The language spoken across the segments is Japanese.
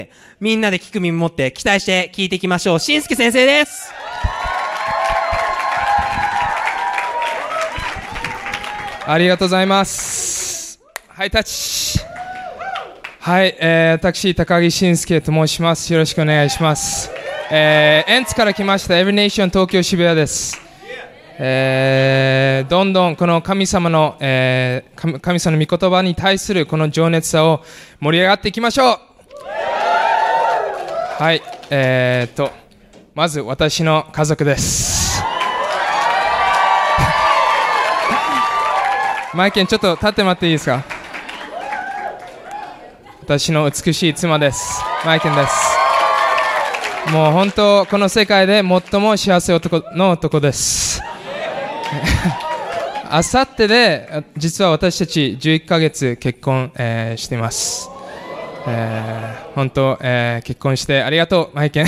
みんなで聞く耳持って期待して聞いていきましょう。しんすけ先生です。 ありがとうございます。ハイタッチ。はい、私、高木慎介と申します。よろしくお願いします。エンツから来ました、エブリネーション東京渋谷です。どんどんこの神様の、神様の御言葉に対するこの情熱さを盛り上がっていきましょう。はい、まず私の家族です。マイケン、ちょっと立ってもらっていいですか。私の美しい妻です。マイケンです。もう本当、この世界で最も幸せの男です。あさってで実は私たち11ヶ月結婚、しています。本当、結婚してありがとう、マイケン。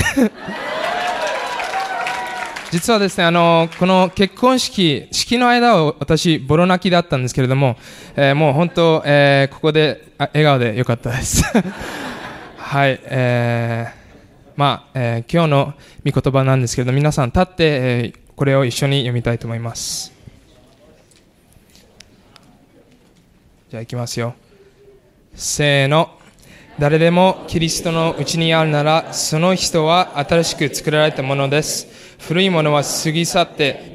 実はですね、この結婚式の間は私ボロ泣きだったんですけれども、もう本当、ここで笑顔でよかったです。はい、今日の御言葉なんですけれど、皆さん立って、これを一緒に読みたいと思います。じゃあいきますよ。せーの。誰でもキリストのうちにあるなら、その人は新しく作られたものです。古いものは過ぎ去って、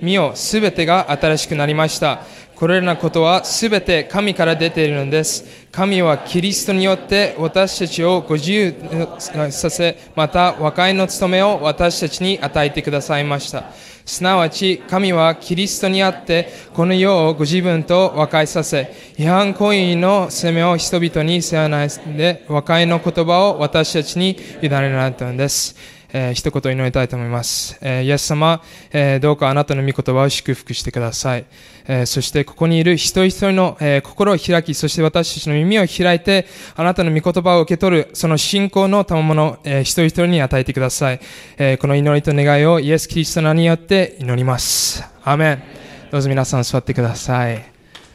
見よ、すべてが新しくなりました。これらのことはすべて神から出ているのです。神はキリストによって私たちをご自由させ、また和解の務めを私たちに与えてくださいました。すなわち神はキリストにあってこの世をご自分と和解させ、違反行為の責めを人々にせわないで和解の言葉を私たちに委ねられたのです。一言祈りたいと思います。イエス様、どうかあなたの御言葉を祝福してください。そしてここにいる一人一人の、心を開き、そして私たちの耳を開いて、あなたの御言葉を受け取る、その信仰の賜物、一人一人に与えてください。この祈りと願いをイエス・キリストの名によって祈ります。アーメン。どうぞ皆さん座ってください。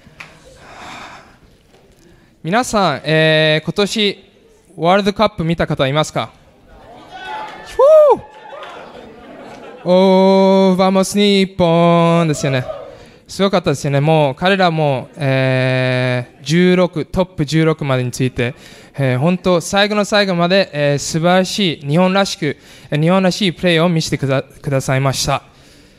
皆さん、今年ワールドカップ見た方いますか？おー、バモス日本ですよね。すごかったですよね。もう彼らも、トップ16までについて、本当最後の最後まで、素晴らしい日本らしいプレーを見せてくださいました。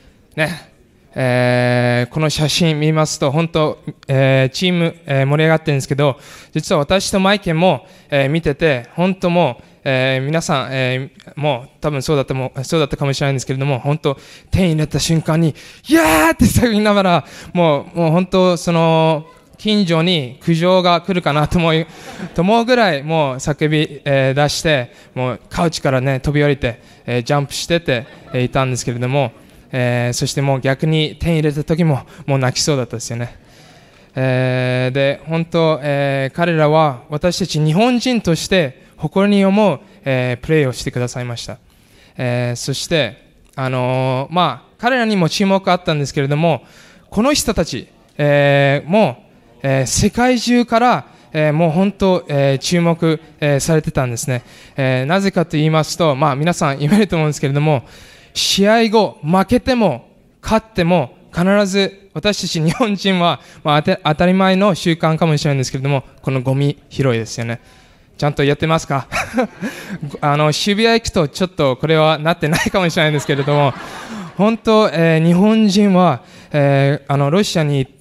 ね。この写真見ますと本当、チーム、盛り上がってるんですけど、実は私とマイケンも、見てて本当もう皆さん、もう多分そうだったかもしれないんですけれども、本当手に入れた瞬間にイヤーって叫びながら、もう本当その近所に苦情が来るかなと思うぐらいもう叫び、出して、もうカウチからね飛び降りて、ジャンプしてて、いたんですけれども、そしてもう逆に手に入れた時ももう泣きそうだったですよね。で本当、彼らは私たち日本人として誇りに思う、プレーをしてくださいました。そして、彼らにも注目あったんですけれども、この人たち、もう、世界中から、もう本当、注目、されてたんですね。なぜかと言いますと、皆さん言えると思うんですけれども、試合後負けても勝っても必ず私たち日本人は、当たり前の習慣かもしれないんですけれども、このゴミ拾いですよね。ちゃんとやってますか？渋谷行くとちょっとこれはなってないかもしれないんですけれども、本当、日本人は、ロシアに行って、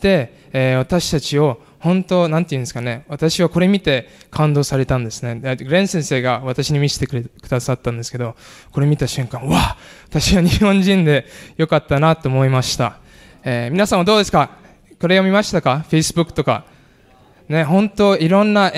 私たちを本当なんていうんですかね、私はこれ見て感動されたんですね。グレン先生が私に見せてくださったんですけど、これ見た瞬間、うわ、私は日本人でよかったなと思いました。皆さんはどうですか？これを見ましたか？ Facebook とかね、本当いろんな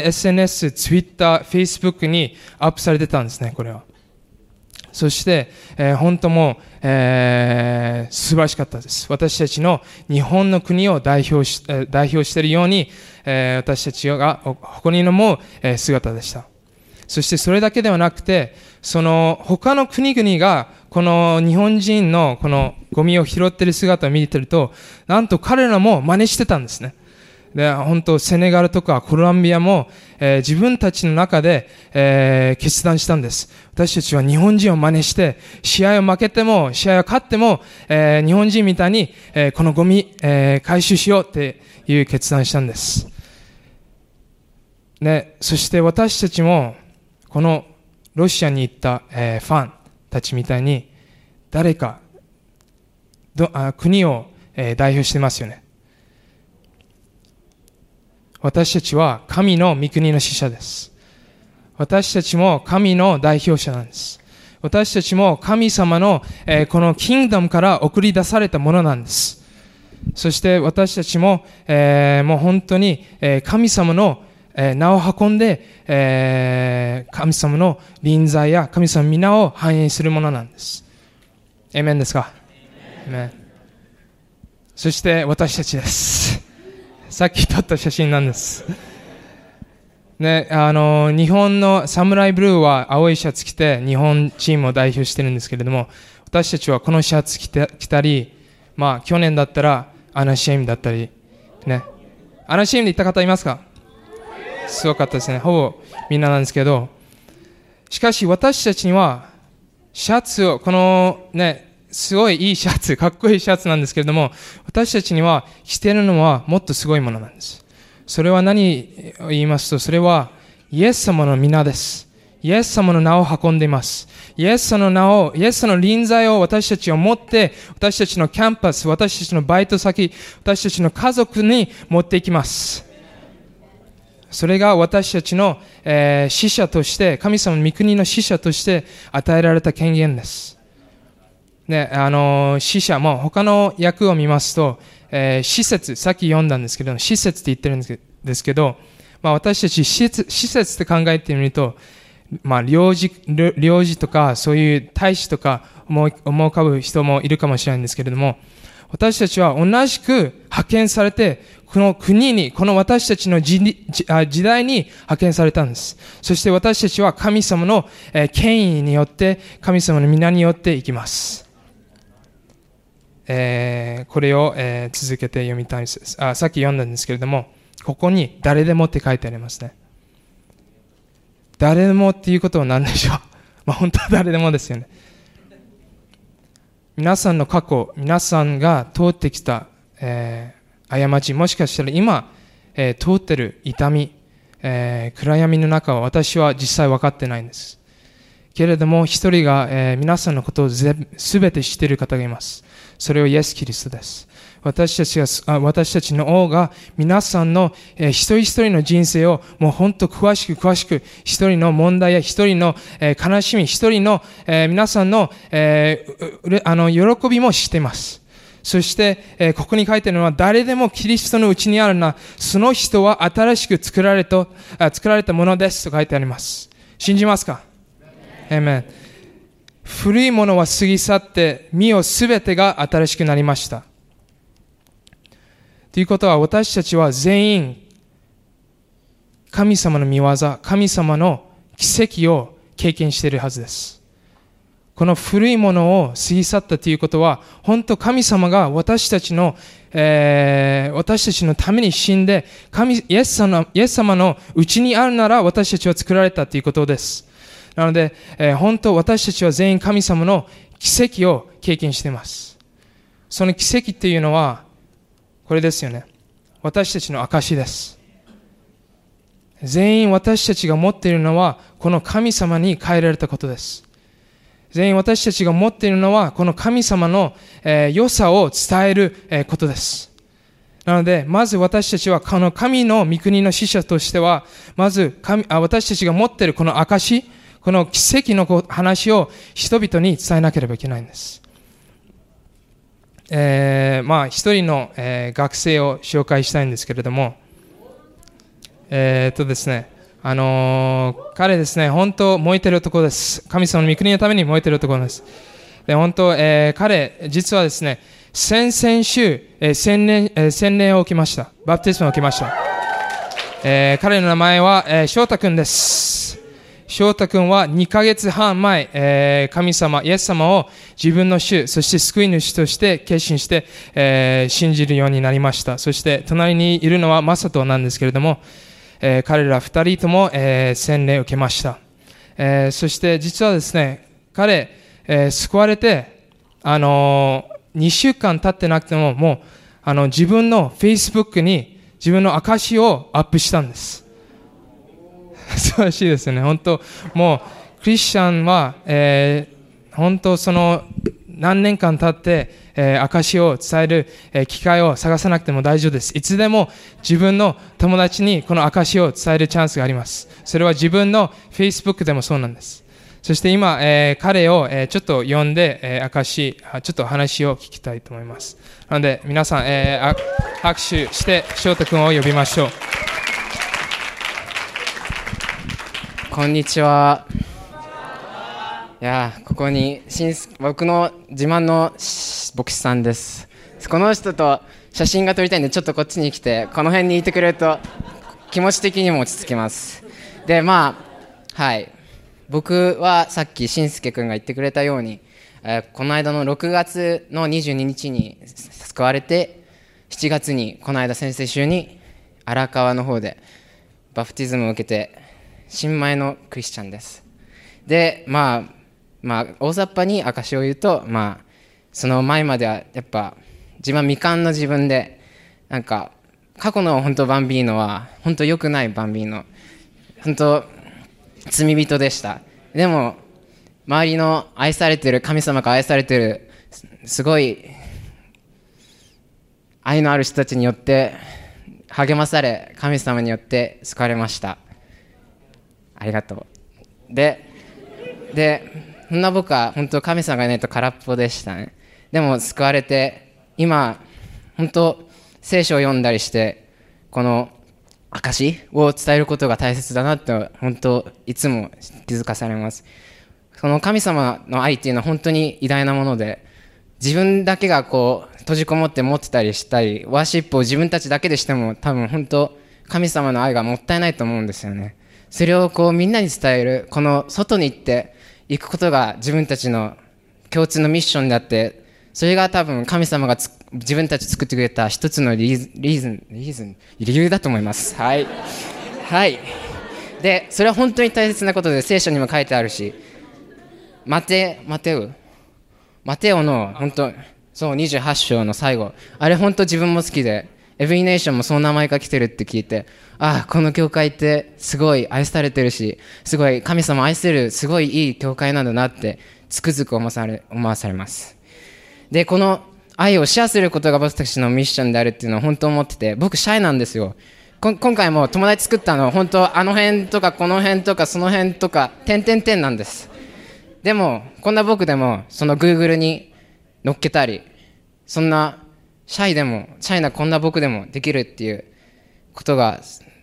SNS、Twitter、Facebook にアップされてたんですね、これは。そして、本当もう、素晴らしかったです。私たちの日本の国を代表しているように、私たちが誇りに思う、姿でした。そしてそれだけではなくて、その他の国々がこの日本人のこのゴミを拾っている姿を見ていると、なんと彼らも真似してたんですね。 で、本当、セネガルとかコロンビアも、自分たちの中で、決断したんです。私たちは日本人を真似して、試合を負けても、試合を勝っても、日本人みたいに、このゴミ、回収しようっていう決断したんです。ね、そして私たちも、このロシアに行った、ファンたちみたいに、誰か、国を、代表してますよね。私たちは神の御国の使者です。私たちも神の代表者なんです。私たちも神様の、このキングダムから送り出されたものなんです。そして私たちも、もう本当に、神様の、名を運んで、神様の臨在や神様の皆を反映するものなんです。エメンですか？エメン。そして私たちです。さっき撮った写真なんです。ね、日本のサムライブルーは青いシャツ着て日本チームを代表してるんですけれども、私たちはこのシャツ着たり、まあ去年だったらアナシエムだったり、ね。アナシエムで行った方いますか？すごかったですね。ほぼみんななんですけど、しかし私たちにはシャツを、このね、すごいいいシャツ、かっこいいシャツなんですけれども、私たちには着ているのはもっとすごいものなんです。それは何を言いますと、それはイエス様の皆です。イエス様の名を運んでいます。イエス様の名を、イエス様の臨在を私たちを持って、私たちのキャンパス、私たちのバイト先、私たちの家族に持っていきます。それが私たちの、使者として、神様の御国の使者として与えられた権限です。ね、使者も他の訳を見ますと、施設、さっき読んだんですけど、施設って言ってるんですけど、まあ私たち施設って考えてみると、まあ領事とか、そういう大使とか思い浮かぶ人もいるかもしれないんですけれども、私たちは同じく派遣されて、この国に、この私たちの時代に派遣されたんです。そして私たちは神様の権威によって、神様の皆によって生きます。これを、続けて読みたいです。さっき読んだんですけれども、ここに誰でもって書いてありますね。誰でもっていうことは何でしょう？まあ本当は誰でもですよね。皆さんの過去、皆さんが通ってきた、過ち、もしかしたら今、通ってる痛み、暗闇の中は私は実際分かってないんです。けれども一人が、皆さんのことをすべて知っている方がいます。それはイエス・キリストです。私たちの王が皆さんの、一人一人の人生をもう本当詳しく一人の問題や一人の、悲しみ、一人の、皆さんの、喜びも知っています。そして、ここに書いてあるのは誰でもキリストのうちにあるな、その人は新しく作られたものですと書いてあります。信じますか？アーメン。古いものは過ぎ去って、身をすべてが新しくなりました。ということは私たちは全員、神様の御業、神様の奇跡を経験しているはずです。この古いものを過ぎ去ったということは、本当神様が私たちのために死んで、イエス様のうちにあるなら私たちは作られたということです。なので、本当私たちは全員神様の奇跡を経験しています。その奇跡っていうのは、これですよね。私たちの証です。全員私たちが持っているのは、この神様に変えられたことです。全員私たちが持っているのは、この神様の、良さを伝える、ことです。なので、まず私たちは、この神の御国の使者としては、まず私たちが持っているこの証、この奇跡の話を人々に伝えなければいけないんです。まあ一人の、学生を紹介したいんですけれども、ですね、彼ですね、本当燃えてる男です。神様の御国のために燃えてる男です。で、本当、彼、実はですね、先々週、洗礼を受けました。バプテスマを受けました。彼の名前は、翔太くんです。 翔太君は2ヶ月半前、神様、イエス様を自分の主、そして救い主として決心して、信じるようになりました。そして隣にいるのはマサトなんですけれども、彼ら2人とも、洗礼を受けました。そして実はですね、彼、救われて、2週間経ってなくても、もう自分の Facebook に自分の証をアップしたんです。素晴らしいですね。本当、もうクリスチャンは、本当その何年間経って、証を伝える、機会を探さなくても大丈夫です。いつでも自分の友達にこの証を伝えるチャンスがあります。それは自分の Facebook でもそうなんです。そして今、彼を、ちょっと呼んで、ちょっと話を聞きたいと思います。なので皆さん、拍手して翔太君を呼びましょう。 こんにちは。いや、ここに僕の自慢の牧師さんです。この人と写真が撮りたいんで、ちょっとこっちに来てこの辺にいてくれると気持ち的にも落ち着きます。で、はい、僕はさっきしんすけくんが言ってくれたように、この間の6月の22日に救われて、7月にこの間先々週に荒川の方でバプティズムを受けて新米のクリスチャンです。で、大雑把に証を言うと、その前まではやっぱ自分は未完の自分で、なんか過去の本当バンビーノは本当良くないバンビーノ、本当罪人でした。でも周りの愛されてる、神様が愛されてるすごい愛のある人たちによって励まされ、神様によって救われました。ありがとう。でそんな僕は本当神様がいないと空っぽでしたね。でも救われて、今本当聖書を読んだりしてこの証を伝えることが大切だなって本当いつも気づかされます。その神様の愛っていうのは本当に偉大なもので、自分だけがこう閉じこもって持ってたりしたり、ワーシップを自分たちだけでしても多分本当神様の愛がもったいないと思うんですよね。それをこうみんなに伝える、この外に行って行くことが自分たちの共通のミッションであって、それが多分神様が自分たち作ってくれた一つの理由だと思います。はい、はい。でそれは本当に大切なことで、聖書にも書いてあるし、マテオの本当そう28章の最後、あれ本当自分も好きで、エブリネーションもその名前が来てるって聞いて、この教会ってすごい愛されてるし、すごい神様愛せるすごいいい教会なんだなってつくづく思わされます。でこの愛をシェアすることが僕たちのミッションであるっていうのは本当思ってて、僕シャイなんですよ。今回も友達作ったの本当あの辺とかこの辺とかその辺とか点々点なんです。でもこんな僕でもその Google に乗っけたり、そんなシャイなこんな僕でもできるっていうことが、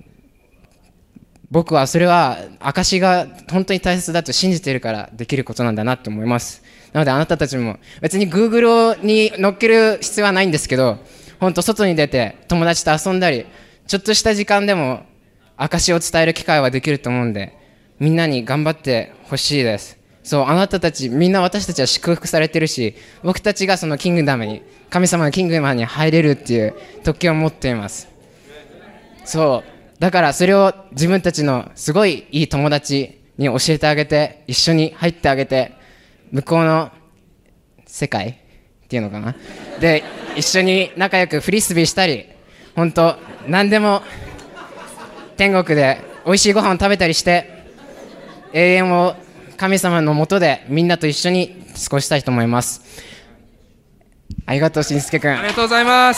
僕はそれは証が本当に大切だと信じているからできることなんだなと思います。なのであなたたちも別に Google に乗っける必要はないんですけど、本当外に出て友達と遊んだり、ちょっとした時間でも証を伝える機会はできると思うんで、みんなに頑張ってほしいです。そう、あなたたちみんな、私たちは祝福されてるし、僕たちがそのキングダムに、神様のキングダムに入れるっていう特権を持っています。そうだからそれを自分たちのすごいいい友達に教えてあげて、一緒に入ってあげて、向こうの世界っていうのかなで一緒に仲良くフリスビーしたり、本当何でも天国で美味しいご飯を食べたりして、永遠を神様の下でみんなと一緒に過ごしたいと思います。ありがとう、しんすけくん。 ありがとうございます。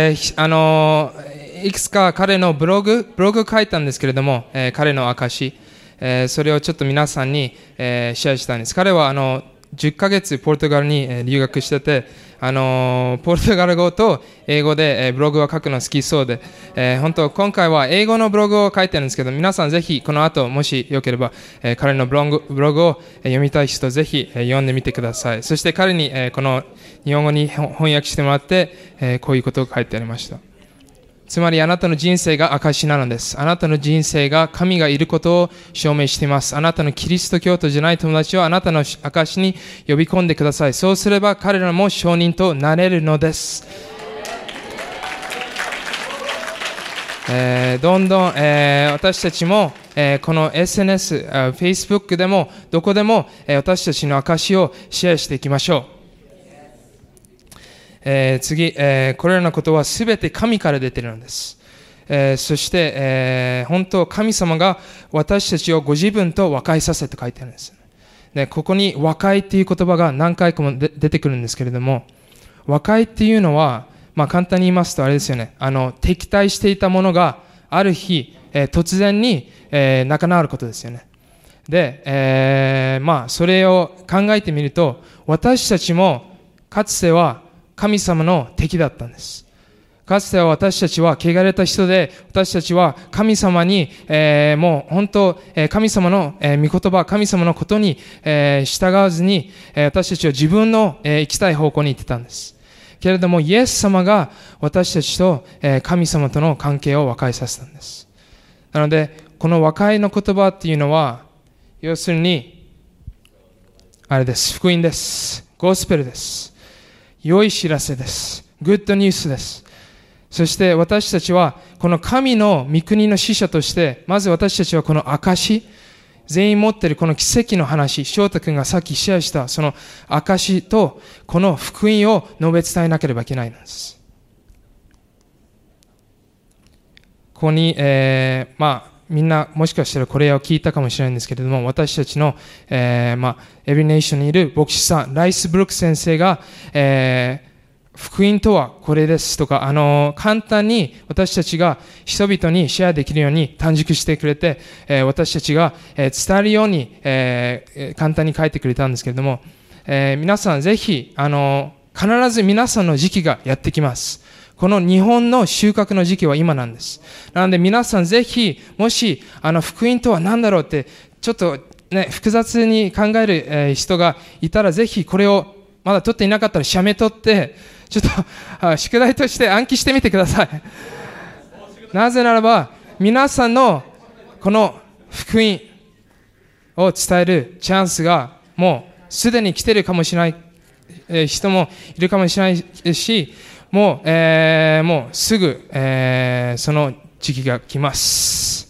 いくつか彼のブログ書いたんですけれども、彼の証、それをちょっと皆さんに、シェアしたいんです。彼は10ヶ月ポルトガルに留学してて、ポルトガル語と英語でブログを書くの好きそうで、本当今回は英語のブログを書いてるんですけど、皆さんぜひこの後もしよければ、彼のブログを読みたい人ぜひ読んでみてください。そして彼にこの日本語に翻訳してもらって、こういうことを書いてありました。 つまりあなたの人生が証なのです。あなたの人生が神がいることを証明しています。あなたのキリスト教徒じゃない友達をあなたの証に呼び込んでください。そうすれば彼らも証人となれるのです。どんどん、私たちも、この SNS、Facebook でもどこでも、私たちの証をシェアしていきましょう。次、これらのことはすべて神から出ているのです。そして、本当神様が私たちをご自分と和解させと書いてあるんです。で、ここに和解っていう言葉が何回かも出てくるんですけれども、和解っていうのは、簡単に言いますとあれですよね。敵対していたものがある日、突然に、仲直ることですよね。で、それを考えてみると、私たちもかつては神様の敵だったんです。かつては私たちは汚れた人で、私たちは神様に、もう本当、神様の、御言葉、神様のことに、従わずに、私たちは自分の、行きたい方向に行ってたんです。けれども、イエス様が私たちと、神様との関係を和解させたんです。なので、この和解の言葉っていうのは、要するに、あれです。福音です。ゴスペルです。良い知らせです。グッドニュースです。そして私たちは、この神の御国の使者として、まず私たちはこの証、全員持っているこの奇跡の話、翔太君がさっきシェアしたその証と、この福音を述べ伝えなければいけないのです。ここに、みんなもしかしたらこれを聞いたかもしれないんですけれども、私たちの、エブリネーションにいる牧師さん、ライスブルック先生が、福音とはこれですとか、簡単に私たちが人々にシェアできるように短縮してくれて、私たちが、伝えるように、簡単に書いてくれたんですけれども、皆さんぜひ、必ず皆さんの時期がやってきます。この日本の収穫の時期は今なんです。なので皆さんぜひ、もし、福音とは何だろうって、ちょっとね、複雑に考える、人がいたらぜひこれをまだ取っていなかったら写メ取って、ちょっと宿題として暗記してみてください。なぜならば、皆さんのこの福音を伝えるチャンスがもうすでに来ているかもしれない人もいるかもしれないし、もうすぐ、その時期が来ます。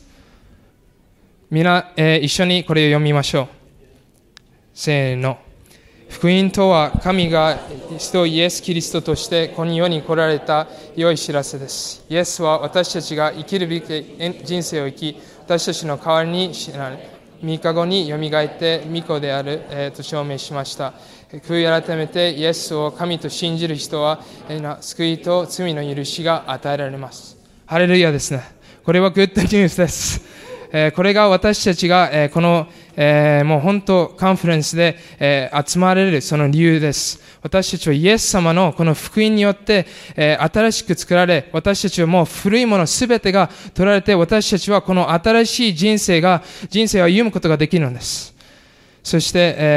みんな、一緒にこれを読みましょう。せーの。福音とは神が人イエス・キリストとしてこの世に来られた良い知らせです。イエスは私たちが生きるべき人生を生き、私たちの代わりに死なれ、3日後によみがえって御子である、と証明しました。悔い改めてイエスを神と信じる人は、救いと罪の許しが与えられます。ハレルヤですね。これはグッドニュースです。これが私たちが、この、もう本当カンファレンスで、集まれるその理由です。私たちはイエス様のこの福音によって、新しく作られ、私たちはもう古いものすべてが取られて、私たちはこの新しい人生を歩むことができるのです。そして、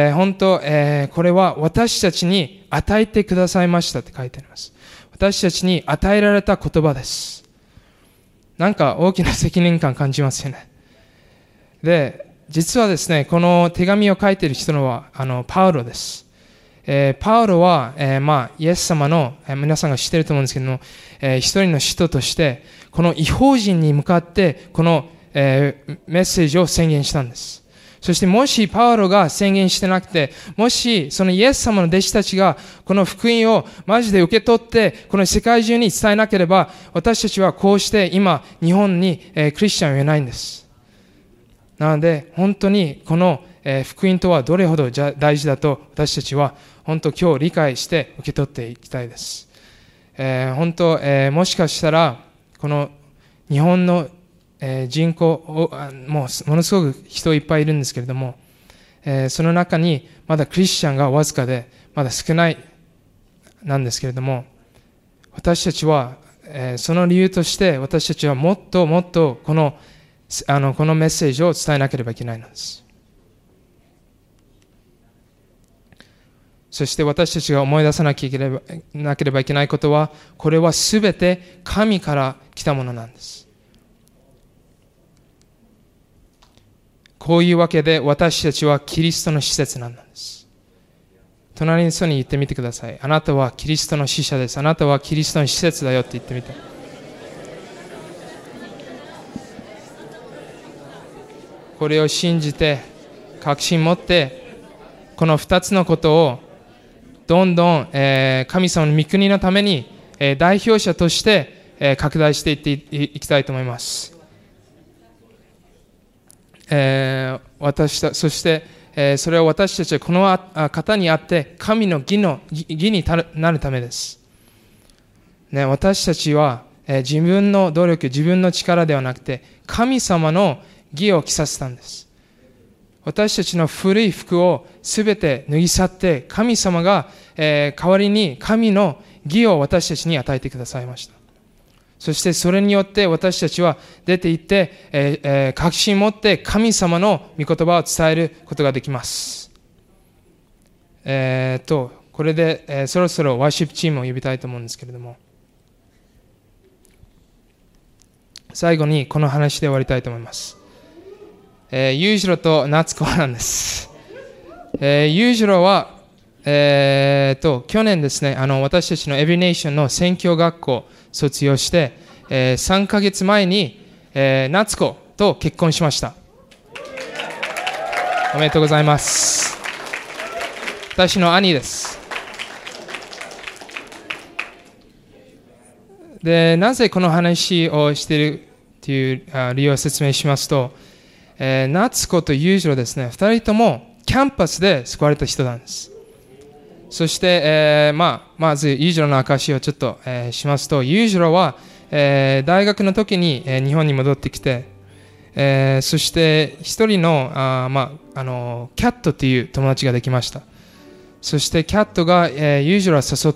本当、これは私たちに与えてくださいましたって書いてあります。私たちに与えられた言葉です。なんか大きな責任感感じますよね。で、実はですね、この手紙を書いている人のは、パウロです。パウロは、イエス様の、皆さんが知っていると思うんですけども、一人の使徒として、この異邦人に向かって、この、メッセージを宣言したんです。そしてもしパウロが宣言してなくて、もしそのイエス様の弟子たちがこの福音をマジで受け取って、この世界中に伝えなければ、私たちはこうして今、日本に、クリスチャンを言えないんです。なので、本当にこの、福音とはどれほど大事だと私たちは本当今日理解して受け取っていきたいです。本当、もしかしたらこの日本の、人口をものすごく人いっぱいいるんですけれども、その中にまだクリスチャンがわずかでまだ少ないなんですけれども、私たちは、その理由として私たちはもっともっとこのメッセージを伝えなければいけないのです。 そして私たちが思い出さなければいけないことは、これはすべて神から来たものなんです。こういうわけで私たちはキリストの使節なんです。隣の人に言ってみてください。あなたはキリストの使者です。あなたはキリストの使節だよって言ってみて。これを信じて、確信持って、この2つのことをどんどん、神様の御国のために、代表者として、拡大していっていきたいと思います。そして、それを私たちはこの方にあって神の義になるためです。私たちは、自分の努力、自分の力ではなくて神様の義を着させたんです。私たちの古い服をすべて脱ぎ去って神様が、代わりに神の義を私たちに与えてくださいました。そしてそれによって私たちは出て行って、確信を持って神様の御言葉を伝えることができます。これで、そろそろワーシップチームを呼びたいと思うんですけれども、最後にこの話で終わりたいと思います。裕次郎と夏子なんです。裕次郎は、去年ですね、私たちのエビネーションの宣教学校卒業して、3ヶ月前に、夏子と結婚しました。おめでとうございます。私の兄です。で、なぜこの話をしているという理由を説明しますと、夏子と裕次郎ですね、2人ともキャンパスで救われた人なんです。そして、まず裕次郎の証をちょっと、しますと、裕次郎は、大学の時に、日本に戻ってきて、そして一人のキャットという友達ができました。そしてキャットが、裕次郎を誘って、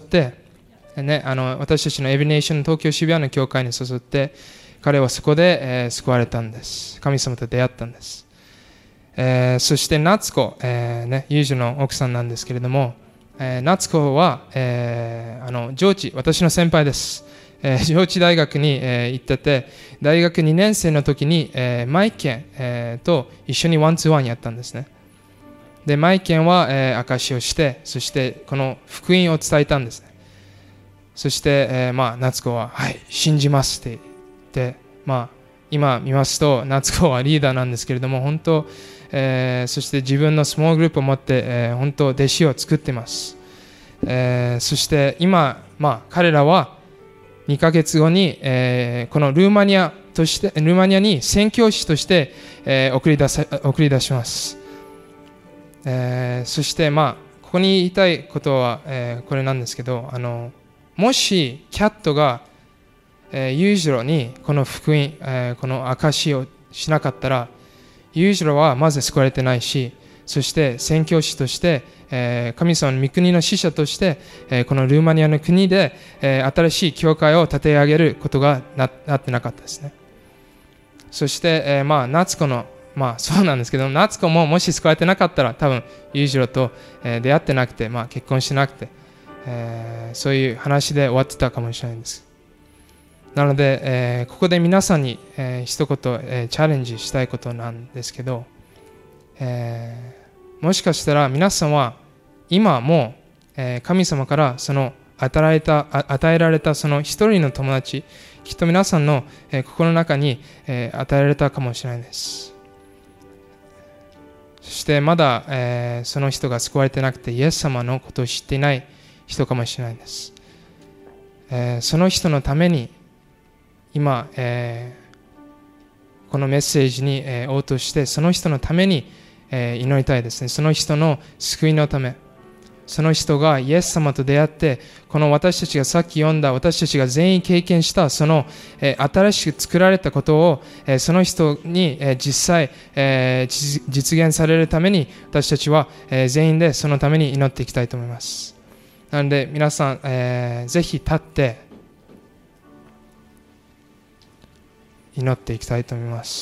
私たちのエビネーション東京渋谷の教会に誘って彼はそこで、救われたんです。神様と出会ったんです。そして夏子、裕次郎の奥さんなんですけれども、夏子は、上智、私の先輩です。上智大学に、行ってて、大学2年生の時に、マイケン、と一緒にワンツーワンやったんですね。で、マイケンは、証しをして、そしてこの福音を伝えたんですね。そして、夏子は、はい、信じますって言って、今見ますと、夏子はリーダーなんですけれども、本当、そして自分のスモールグループを持って、本当、弟子を作っています。そして今、彼らは2ヶ月後に、このルーマニアに宣教師として、送り出します。そして、ここに言いたいことは、これなんですけど、もしキャットが、裕次郎にこの福音、この証しをしなかったら、裕次郎はまず救われてないし、そして宣教師として、神様の御国の使者として、このルーマニアの国で、新しい教会を立て上げることが なってなかったですね。そして、夏子の、そうなんですけど、夏子ももし救われてなかったら、多分裕次郎と、出会ってなくて、結婚しなくて、そういう話で終わってたかもしれないんです。なので、ここで皆さんに、一言、チャレンジしたいことなんですけど、もしかしたら皆さんは今も、神様からその与えられたその一人の友達、きっと皆さんの、心の中に、与えられたかもしれないです。そしてまだ、その人が救われてなくてイエス様のことを知っていない人かもしれないです。その人のために今、このメッセージに、応答してその人のために、祈りたいですね。その人の救いのため、その人がイエス様と出会ってこの私たちがさっき読んだ私たちが全員経験したその、新しく作られたことを、その人に、実際、実現されるために私たちは、全員でそのために祈っていきたいと思います。なので皆さん、ぜひ立って祈っていきたいと思います。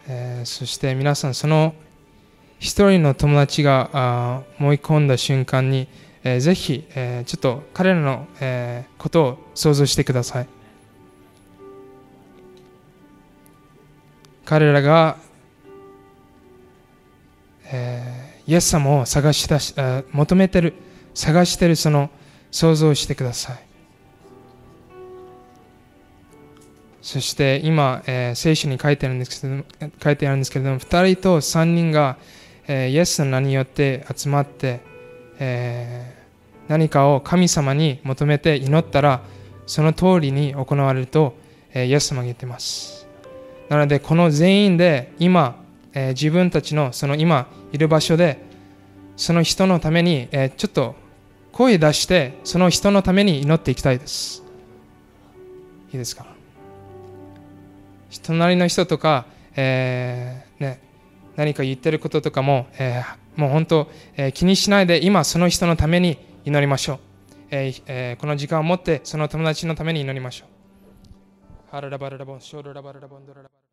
そして皆さん、その一人の友達が思い込んだ瞬間に、ぜひ、ちょっと彼らの、ことを想像してください。彼らが、イエス様を求めてる、探しているその想像をしてください。そして今、聖書に書いてあるんですけども、2人と3人が、イエスの名によって集まって、何かを神様に求めて祈ったら、その通りに行われると、イエス様が言っています。なので、この全員で今、自分たちのその今いる場所で、その人のために、ちょっと声出して、その人のために祈っていきたいです。いいですか？隣の人とか、何か言ってることとかも、もう本当、気にしないで今その人のために祈りましょう。この時間を持ってその友達のために祈りましょう。ハララバララボンショルラバララボンドララバラ